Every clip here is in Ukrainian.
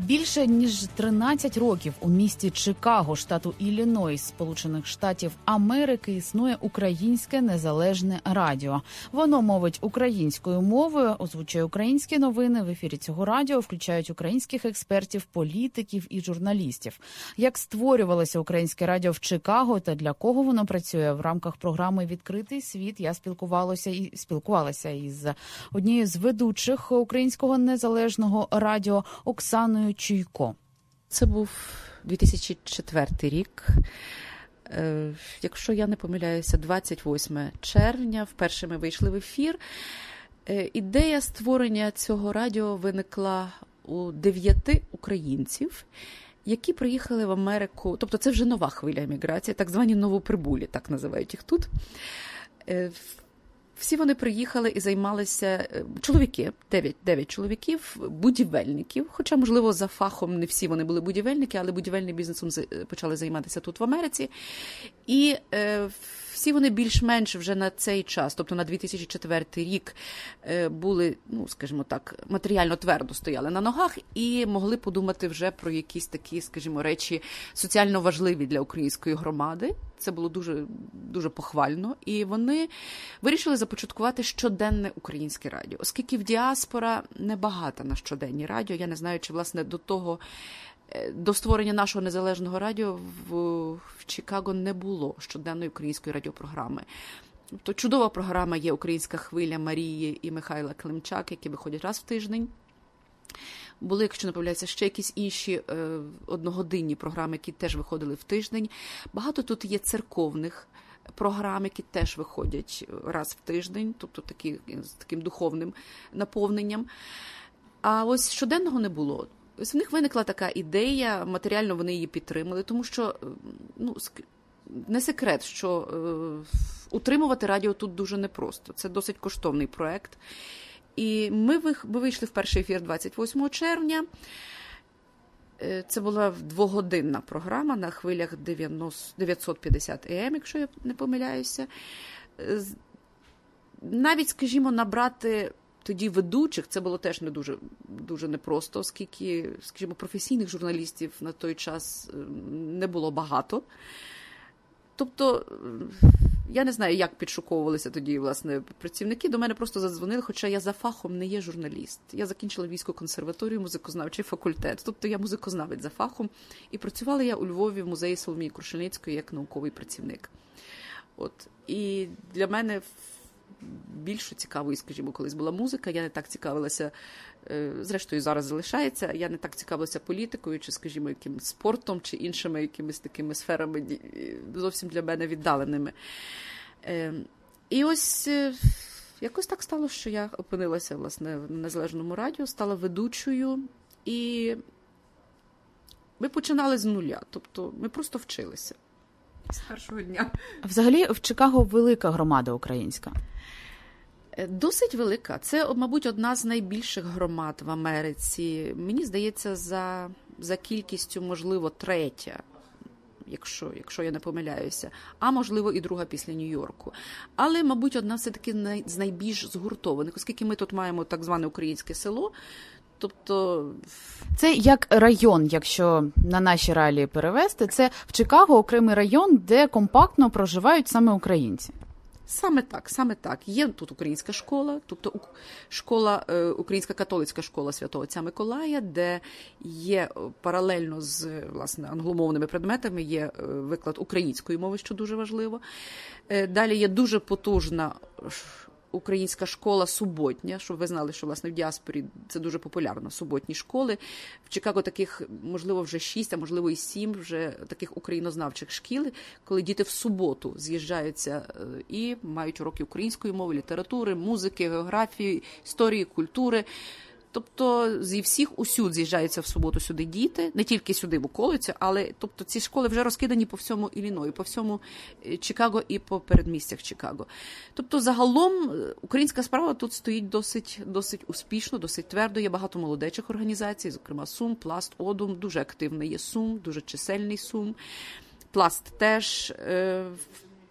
Більше ніж 13 років у місті Чикаго, штату Іллінойс, Сполучених Штатів Америки, існує українське незалежне радіо. Воно мовить українською мовою, озвучує українські новини. В ефірі цього радіо включають українських експертів, політиків і журналістів. Як створювалося українське радіо в Чикаго та для кого воно працює в рамках програми «Відкритий світ», я спілкувалася із однією з ведучих українського незалежного радіо Оксаною Чуйко. Це був 2004 рік. Якщо я не помиляюся, 28 червня вперше ми вийшли в ефір. Ідея створення цього радіо виникла у 9 українців, які приїхали в Америку. Тобто це вже нова хвиля еміграції, так звані новоприбулі, так називають їх тут. Всі вони приїхали і займалися, чоловіки, 9 чоловіків, будівельників, хоча, можливо, за фахом не всі вони були будівельники, але будівельним бізнесом почали займатися тут в Америці. І всі вони більш-менш вже на цей час, тобто на 2004 рік, були, скажімо так, матеріально твердо стояли на ногах і могли подумати вже про якісь такі, скажімо, речі соціально важливі для української громади. Це було дуже, дуже похвально. І вони вирішили започаткувати щоденне українське радіо. Оскільки в діаспора небагата на щоденні радіо, я не знаю, чи, власне, до створення нашого незалежного радіо в Чикаго не було щоденної української радіопрограми. Тобто чудова програма є «Українська хвиля» Марії і Михайла Климчак, які виходять раз в тиждень. Були, якщо не помиляюся, ще якісь інші одногодинні програми, які теж виходили в тиждень. Багато тут є церковних програм, які теж виходять раз в тиждень, тобто з таким духовним наповненням. А ось щоденного не було. Ось в них виникла така ідея, матеріально вони її підтримали, тому що, не секрет, що утримувати радіо тут дуже непросто. Це досить коштовний проект. І ми вийшли в перший ефір 28 червня. Це була двогодинна програма на хвилях 950 АМ, якщо я не помиляюся. Навіть, скажімо, набрати тоді ведучих, це було теж не дуже непросто, оскільки, скажімо, професійних журналістів на той час не було багато. Тобто, я не знаю, як підшуковувалися тоді, власне, працівники. До мене просто задзвонили, хоча я за фахом не є журналіст. Я закінчила Львівську консерваторію, музикознавчий факультет. Тобто я музикознавець за фахом. І працювала я у Львові в музеї Соломії Крушельницької як науковий працівник. І для мене більш цікавою, скажімо, колись була музика. Я не так цікавилася, зрештою зараз залишається, я не так цікавилася політикою, чи, скажімо, якимось спортом, чи іншими якимись такими сферами, зовсім для мене віддаленими. І ось якось так стало, що я опинилася, власне, в незалежному радіо, стала ведучою, і ми починали з нуля, тобто ми просто вчилися з першого дня. Взагалі, в Чикаго велика громада українська. Досить велика. Це, мабуть, одна з найбільших громад в Америці. Мені здається, за кількістю, можливо, третя, якщо я не помиляюся, а, можливо, і друга після Нью-Йорку. Але, мабуть, одна все-таки з найбільш згуртованих, оскільки ми тут маємо так зване українське село. Тобто це як район, якщо на наші реалії перевести, це в Чикаго окремий район, де компактно проживають саме українці. Саме так. Є тут українська школа, тобто Українська католицька школа Святого Отця Миколая, де є паралельно з, власне, англомовними предметами, є виклад української мови, що дуже важливо. Далі є дуже потужна українська школа суботня, щоб ви знали, що, власне, в діаспорі це дуже популярно, суботні школи. В Чикаго таких, можливо, вже 6, а можливо і 7 вже таких українознавчих шкіл, коли діти в суботу з'їжджаються і мають уроки української мови, літератури, музики, географії, історії, культури. Тобто зі всіх усюд з'їжджаються в суботу сюди діти, не тільки сюди в околицю, але тобто ці школи вже розкидані по всьому Ілліною, по всьому Чикаго і по передмістях Чикаго. Тобто загалом українська справа тут стоїть досить успішно, досить твердо. Є багато молодечих організацій, зокрема СУМ, Пласт, Одум, дуже активний є СУМ, дуже чисельний СУМ. Пласт теж.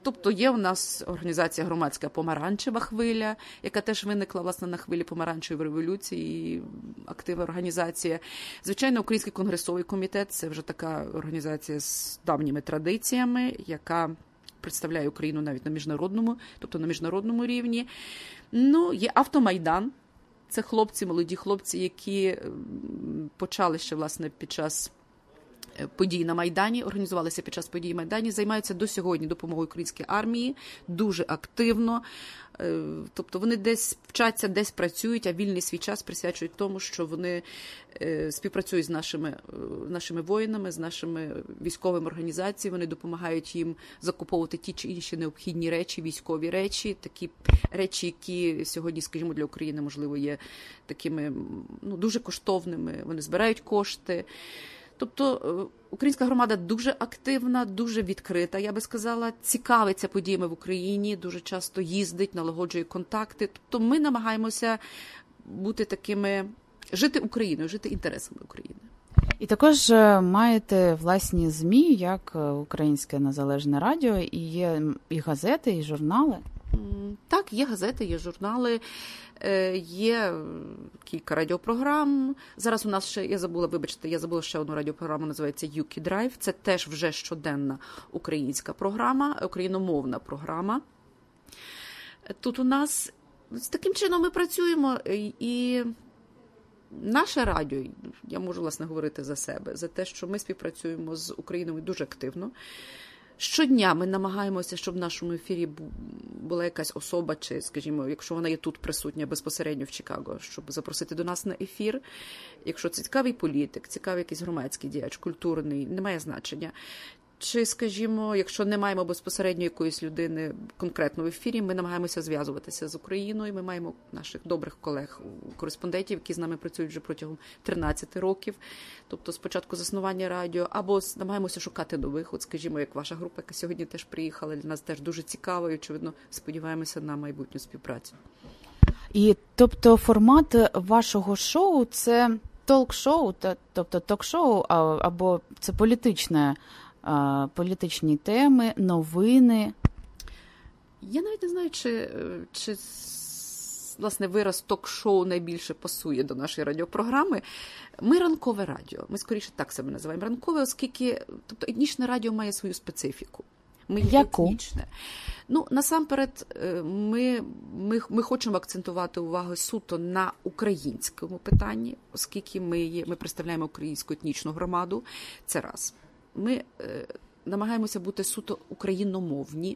Тобто є у нас організація громадська «Помаранчева хвиля», яка теж виникла, власне, на хвилі помаранчевої революції, активна організація. Звичайно, Український конгресовий комітет – це вже така організація з давніми традиціями, яка представляє Україну навіть на міжнародному, тобто на міжнародному рівні. Ну, є «Автомайдан». Це хлопці, молоді хлопці, які почали ще, власне, під час подій на Майдані, організувалися під час подій на Майдані, займаються до сьогодні допомогою українській армії, дуже активно. Тобто вони десь вчаться, десь працюють, а вільний свій час присвячують тому, що вони співпрацюють з нашими воїнами, з нашими військовими організаціями, вони допомагають їм закуповувати ті чи інші необхідні речі, військові речі, такі речі, які сьогодні, скажімо, для України, можливо, є такими дуже коштовними, вони збирають кошти. Тобто українська громада дуже активна, дуже відкрита, я би сказала, цікавиться подіями в Україні, дуже часто їздить, налагоджує контакти. Тобто ми намагаємося бути такими, жити Україною, жити інтересами України. І також маєте власні ЗМІ, як Українське незалежне радіо, і є і газети, і журнали? Так, є газети, є журнали, є кілька радіопрограм. Зараз у нас ще, я забула ще одну радіопрограму, називається «Юкі Драйв». Це теж вже щоденна українська програма, україномовна програма. Тут у нас з таким чином ми працюємо, і наше радіо, я можу, власне, говорити за себе, за те, що ми співпрацюємо з Україною дуже активно. Щодня ми намагаємося, щоб в нашому ефірі була якась особа, чи, скажімо, якщо вона є тут присутня безпосередньо в Чикаго, щоб запросити до нас на ефір. Якщо це цікавий політик, цікавий якийсь громадський діяч, культурний, немає значення. Чи, скажімо, якщо не маємо безпосередньо якоїсь людини конкретно в ефірі, ми намагаємося зв'язуватися з Україною. Ми маємо наших добрих колег-кореспондентів, які з нами працюють вже протягом 13 років, тобто з початку заснування радіо, або намагаємося шукати нових, от, скажімо, як ваша група, яка сьогодні теж приїхала, для нас теж дуже цікаво і, очевидно, сподіваємося на майбутню співпрацю. І, тобто, формат вашого шоу – це ток-шоу, тобто ток-шоу, або це політичні теми, новини? Я навіть не знаю, чи власне, вираз ток-шоу найбільше пасує до нашої радіопрограми. Ми ранкове радіо. Ми, скоріше, так себе називаємо. Ранкове, оскільки, тобто, етнічне радіо має свою специфіку. Ми яку? Етнічне. Насамперед, ми хочемо акцентувати увагу суто на українському питанні, оскільки ми представляємо українську етнічну громаду. Це раз. Ми намагаємося бути суто україномовні,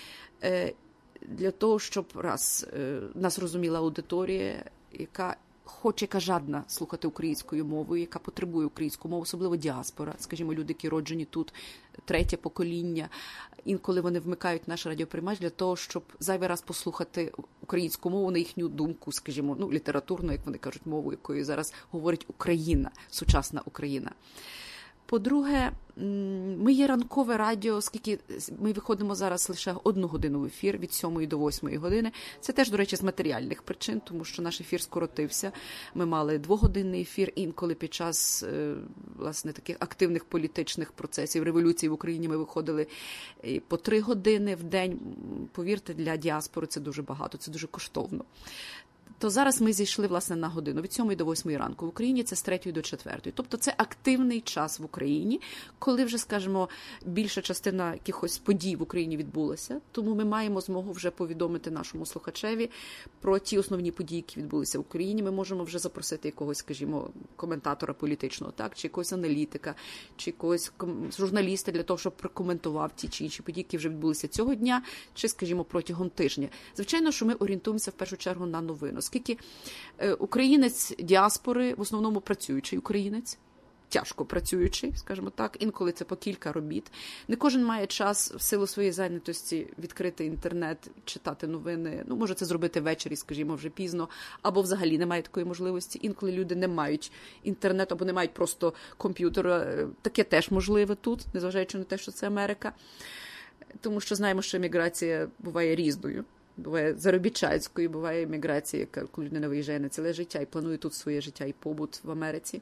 для того, щоб нас розуміла аудиторія, яка хоче, яка жадна слухати українською мовою, яка потребує українську мову, особливо діаспора, скажімо, люди, які роджені тут, третє покоління. Інколи вони вмикають наш радіоприймач для того, щоб зайвий раз послухати українську мову, на їхню думку, скажімо, літературну, як вони кажуть, мову, якою зараз говорить Україна, сучасна Україна. По-друге, ми є ранкове радіо, оскільки ми виходимо зараз лише 1 годину в ефір, від 7 до 8 години. Це теж, до речі, з матеріальних причин, тому що наш ефір скоротився. Ми мали 2-годинний ефір, інколи під час, власне, таких активних політичних процесів, революції в Україні ми виходили по 3 години в день. Повірте, для діаспори це дуже багато, це дуже коштовно. То зараз ми зійшли, власне, на годину, від 7 до 8 ранку. В Україні це з 3 до 4. Тобто це активний час в Україні, коли вже, скажімо, більша частина якихось подій в Україні відбулася. Тому ми маємо змогу вже повідомити нашому слухачеві про ті основні події, які відбулися в Україні. Ми можемо вже запросити якогось, скажімо, коментатора політичного, так, чи якогось аналітика, чи якогось журналіста для того, щоб прокоментував ті чи інші події, які вже відбулися цього дня, чи, скажімо, протягом тижня. Звичайно, що ми орієнтуємося в першу чергу на новини. Оскільки українець діаспори, в основному працюючий українець, тяжко працюючий, скажімо так, інколи це по кілька робіт. Не кожен має час в силу своєї зайнятості відкрити інтернет, читати новини. Може це зробити ввечері, скажімо, вже пізно, або взагалі немає такої можливості. Інколи люди не мають інтернету, або не мають просто комп'ютера. Таке теж можливе тут, незважаючи на те, що це Америка. Тому що знаємо, що еміграція буває різною. Буває заробітчанською, буває еміграція, коли людина виїжджає на ціле життя і планує тут своє життя і побут в Америці.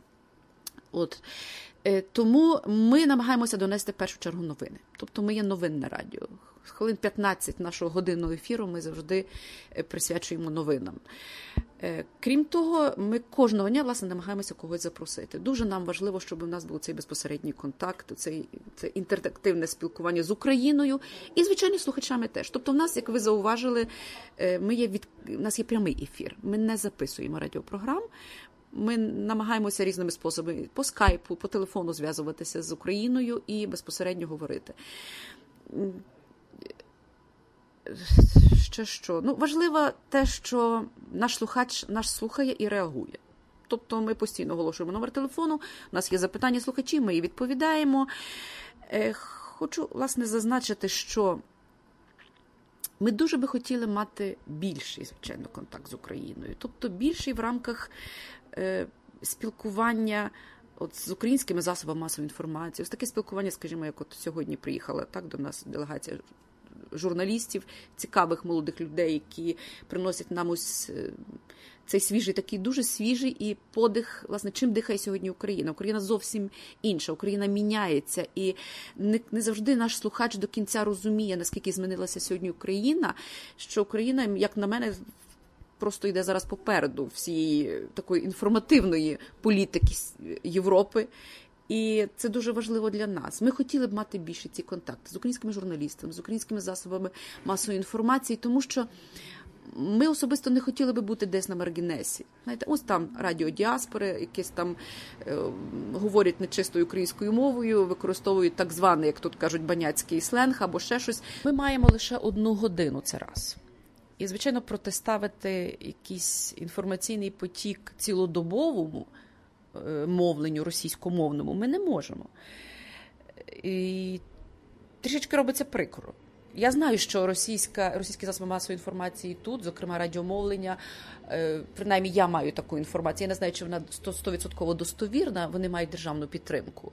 Тому ми намагаємося донести в першу чергу новини. Тобто ми є новинне радіо. хвилин 15 нашого годинного ефіру ми завжди присвячуємо новинам. Крім того, ми кожного дня, власне, намагаємося когось запросити. Дуже нам важливо, щоб у нас був цей безпосередній контакт, це інтерактивне спілкування з Україною і, звичайно, слухачами теж. Тобто в нас, як ви зауважили, у нас є прямий ефір. Ми не записуємо радіопрограм. Ми намагаємося різними способами по скайпу, по телефону зв'язуватися з Україною і безпосередньо говорити. Ще що? Важливо те, що наш слухач нас слухає і реагує. Тобто ми постійно оголошуємо номер телефону, у нас є запитання слухачів, ми її відповідаємо. Хочу, власне, зазначити, що ми дуже би хотіли мати більший, звичайно, контакт з Україною. Тобто більший в рамках спілкування з українськими засобами масової інформації. Ось таке спілкування, скажімо, як от сьогодні приїхала до нас делегація журналістів, цікавих молодих людей, які приносять нам ось цей свіжий, такий дуже свіжий і подих, власне, чим дихає сьогодні Україна. Україна зовсім інша, Україна міняється, і не завжди наш слухач до кінця розуміє, наскільки змінилася сьогодні Україна, що Україна, як на мене, просто йде зараз попереду всієї такої інформативної політики Європи. І це дуже важливо для нас. Ми хотіли б мати більше ці контакти з українськими журналістами, з українськими засобами масової інформації, тому що ми особисто не хотіли би бути десь на маргінесі. Знаєте, ось там радіо діаспори, якісь там говорять нечистою українською мовою, використовують так званий, як тут кажуть, баняцький сленг або ще щось. Ми маємо лише 1 годину, це раз. І, звичайно, протиставити якийсь інформаційний потік цілодобовому мовленню російськомовному ми не можемо. І трішечки робиться прикро. Я знаю, що російські засоби масової інформації тут, зокрема радіомовлення, принаймні я маю таку інформацію, я не знаю, чи вона 100% достовірна, вони мають державну підтримку.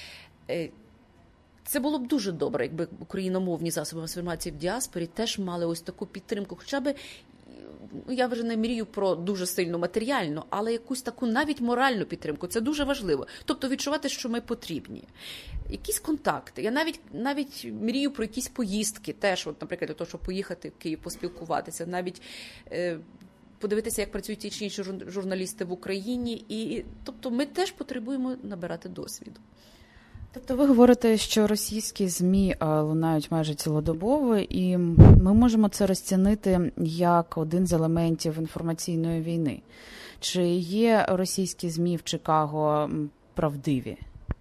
Це було б дуже добре, якби україномовні засоби масової інформації в діаспорі теж мали ось таку підтримку, хоча б, я вже не мрію про дуже сильну матеріальну, але якусь таку навіть моральну підтримку. Це дуже важливо. Тобто відчувати, що ми потрібні. Якісь контакти. Я навіть мрію про якісь поїздки теж, от, наприклад, для того, щоб поїхати в Київ, поспілкуватися, навіть подивитися, як працюють ті чи інші журналісти в Україні. І, тобто ми теж потребуємо набирати досвіду. Тобто ви говорите, що російські ЗМІ лунають майже цілодобово, і ми можемо це розцінити як один з елементів інформаційної війни. Чи є російські ЗМІ в Чикаго правдиві?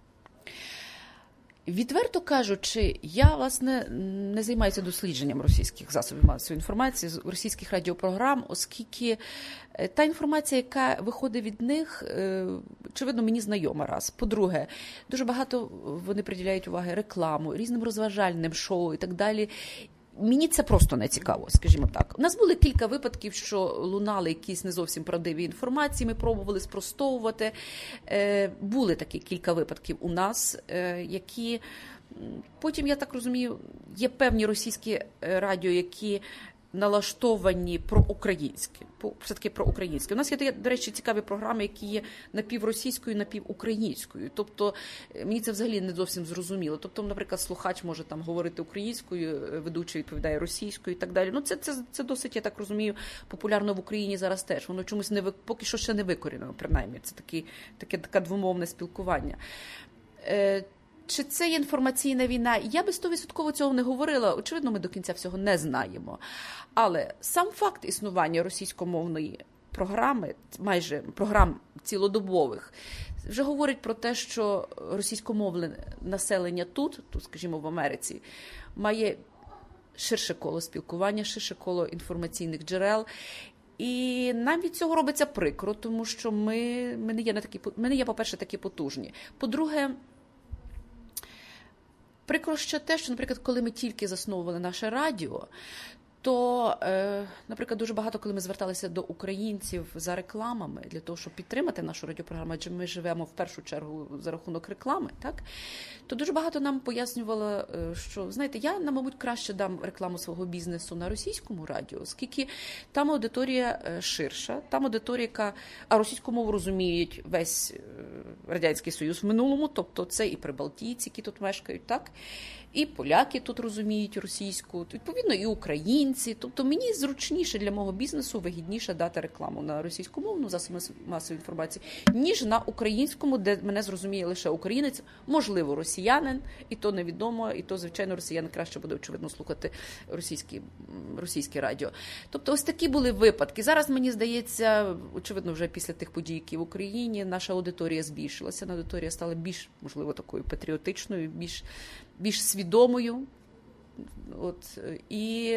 Відверто кажучи, я, власне, не займаюся дослідженням російських засобів масової інформації, російських радіопрограм, оскільки та інформація, яка виходить від них, очевидно, мені знайома раз. По-друге, дуже багато вони приділяють уваги рекламу, різним розважальним шоу і так далі. Мені це просто не цікаво, скажімо так. У нас були кілька випадків, що лунали якісь не зовсім правдиві інформації, ми пробували спростовувати. Були такі кілька випадків у нас, які потім, я так розумію, є певні російські радіо, які налаштовані проукраїнські. Все-таки проукраїнські. У нас є, до речі, цікаві програми, які є напівросійською, напівукраїнською. Тобто, мені це взагалі не зовсім зрозуміло. Тобто, наприклад, слухач може там говорити українською, ведучий відповідає російською і так далі. Ну, це досить, я так розумію, популярно в Україні зараз теж. Воно чомусь поки що ще не викорінено, принаймні. Це таке двомовне спілкування. Чи це є інформаційна війна? Я би 100% цього не говорила. Очевидно, ми до кінця всього не знаємо. Але сам факт існування російськомовної програми, майже програм цілодобових, вже говорить про те, що російськомовне населення тут, скажімо, в Америці, має ширше коло спілкування, ширше коло інформаційних джерел. І нам від цього робиться прикро, тому що ми не є, по-перше, такі потужні. По-друге, прикро ще те, що, наприклад, коли ми тільки засновували наше радіо, то, наприклад, дуже багато, коли ми зверталися до українців за рекламами, для того, щоб підтримати нашу радіопрограму, адже ми живемо в першу чергу за рахунок реклами, так? То дуже багато нам пояснювало, що, знаєте, я, мабуть, краще дам рекламу свого бізнесу на російському радіо, оскільки там аудиторія ширша, там аудиторія, яка, а російську мову розуміють весь Радянський Союз в минулому, тобто це і прибалтійці, які тут мешкають, так? І поляки тут розуміють російську, відповідно, і українці. Тобто мені зручніше для мого бізнесу, вигідніше дати рекламу на російськомовну засоби масової інформації, ніж на українському, де мене зрозуміє лише українець, можливо, росіянин, і то невідомо, і то, звичайно, росіяни краще буде, очевидно, слухати російське радіо. Тобто ось такі були випадки. Зараз, мені здається, очевидно, вже після тих подій, які в Україні, наша аудиторія збільшилася, аудиторія стала більш, можливо, такою патріотичною, більш свідомою. От, і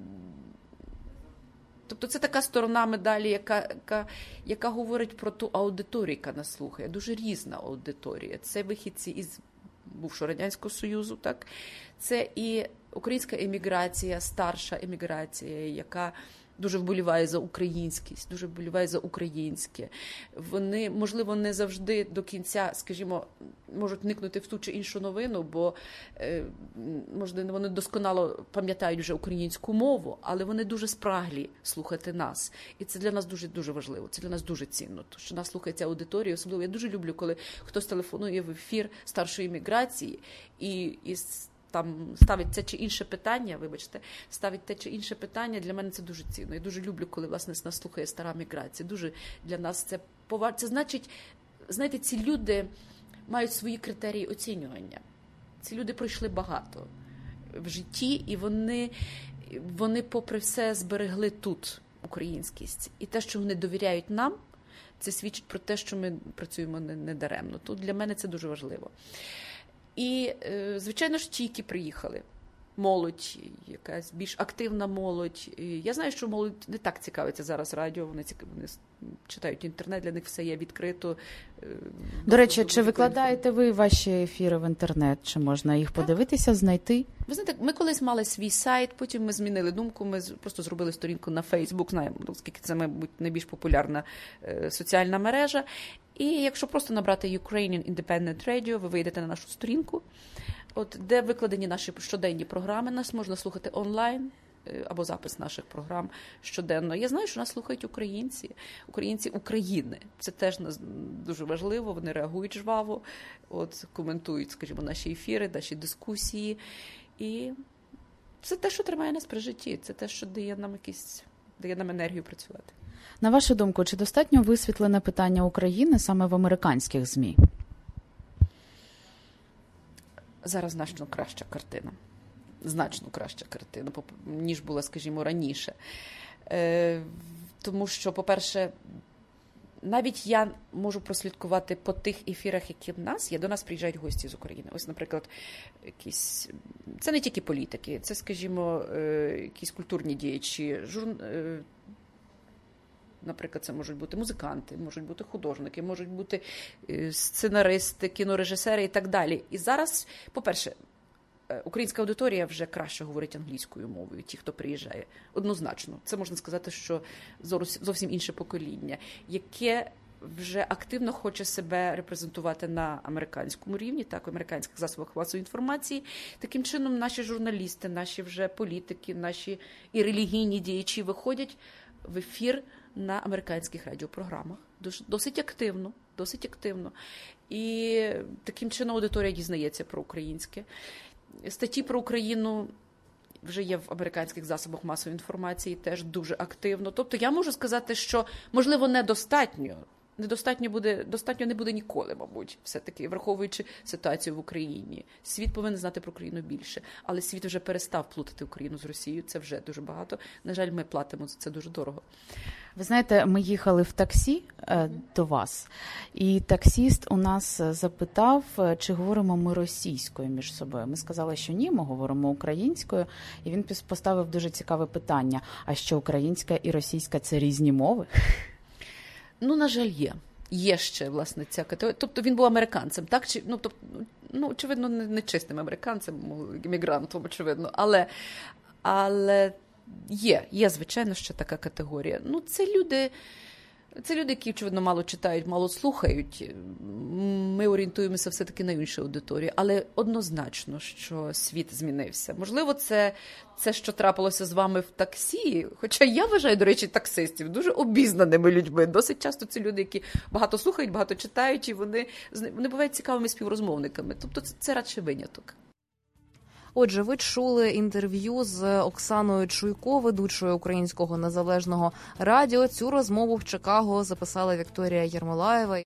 тобто це така сторона медалі, яка говорить про ту аудиторію, яка нас слухає. Дуже різна аудиторія. Це вихідці із бувшого Радянського Союзу, так? Це і українська еміграція, старша еміграція, яка дуже вболіває за українськість, дуже вболіває за українське. Вони, можливо, не завжди до кінця, скажімо, можуть вникнути в ту чи іншу новину, бо, можливо, вони досконало пам'ятають вже українську мову, але вони дуже спраглі слухати нас. І це для нас дуже-дуже важливо, це для нас дуже цінно, тому що нас слухає ця аудиторія. Особливо я дуже люблю, коли хтось телефонує в ефір старшої еміграції і там ставить це чи інше питання, ставить те чи інше питання, для мене це дуже цінно. Я дуже люблю, коли, власне, нас слухає стара міграція. Дуже для нас це поважно. Це значить, знаєте, ці люди мають свої критерії оцінювання. Ці люди пройшли багато в житті, і вони попри все зберегли тут українськість. І те, що вони довіряють нам, це свідчить про те, що ми працюємо недаремно. Тут для мене це дуже важливо. І, звичайно ж, ті, які приїхали. Молодь, якась більш активна молодь. Я знаю, що молодь не так цікавиться зараз радіо, вони читають інтернет, для них все є відкрито. До речі, чи викладаєте ви ваші ефіри в інтернет? Чи можна їх подивитися, знайти? Ви знаєте, ми колись мали свій сайт, потім ми змінили думку, ми просто зробили сторінку на Facebook, знаємо, оскільки це, мабуть, найбільш популярна соціальна мережа. І якщо просто набрати Ukrainian Independent Radio, ви вийдете на нашу сторінку, де викладені наші щоденні програми. Нас можна слухати онлайн або запис наших програм щоденно. Я знаю, що нас слухають українці України. Це теж дуже важливо, вони реагують жваво, коментують, скажімо, наші ефіри, наші дискусії. І це те, що тримає нас при житті, це те, що дає нам енергію працювати. На вашу думку, чи достатньо висвітлене питання України саме в американських ЗМІ? Зараз значно краща картина, ніж була, скажімо, раніше. Тому що, по-перше, навіть я можу прослідкувати по тих ефірах, які в нас є. До нас приїжджають гості з України. Ось, наприклад, це не тільки політики, це, скажімо, якісь культурні діячі, наприклад, це можуть бути музиканти, можуть бути художники, можуть бути сценаристи, кінорежисери і так далі. І зараз, по-перше, українська аудиторія вже краще говорить англійською мовою, ті, хто приїжджає. Однозначно. Це можна сказати, що зовсім інше покоління, яке вже активно хоче себе репрезентувати на американському рівні, так, в американських засобах масової інформації. Таким чином, наші журналісти, наші вже політики, наші і релігійні діячі виходять в ефір на американських радіопрограмах. Досить активно. І таким чином аудиторія дізнається про українське. Статті про Україну вже є в американських засобах масової інформації теж дуже активно. Тобто я можу сказати, що, можливо, достатньо не буде ніколи, мабуть, все-таки, враховуючи ситуацію в Україні. Світ повинен знати про Україну більше, але світ вже перестав плутати Україну з Росією, це вже дуже багато. На жаль, ми платимо за це дуже дорого. Ви знаєте, ми їхали в таксі до вас, і таксіст у нас запитав, чи говоримо ми російською між собою. Ми сказали, що ні, ми говоримо українською, і він поставив дуже цікаве питання, а що українська і російська – це різні мови? На жаль, є. Є ще, власне, ця категорія. Тобто він був американцем, так? Очевидно, не чистим американцем, іммігрантом, очевидно. Але Є, звичайно, ще така категорія. Ну, це люди, які, очевидно, мало читають, мало слухають. Ми орієнтуємося все-таки на іншу аудиторію. Але однозначно, що світ змінився. Можливо, це, що трапилося з вами в таксі. Хоча я вважаю, до речі, таксистів дуже обізнаними людьми. Досить часто це люди, які багато слухають, багато читають, і вони бувають цікавими співрозмовниками. Тобто це радше виняток. Отже, ви чули інтерв'ю з Оксаною Чуйко, ведучою Українського незалежного радіо. Цю розмову в Чикаго записала Вікторія Єрмолаєва.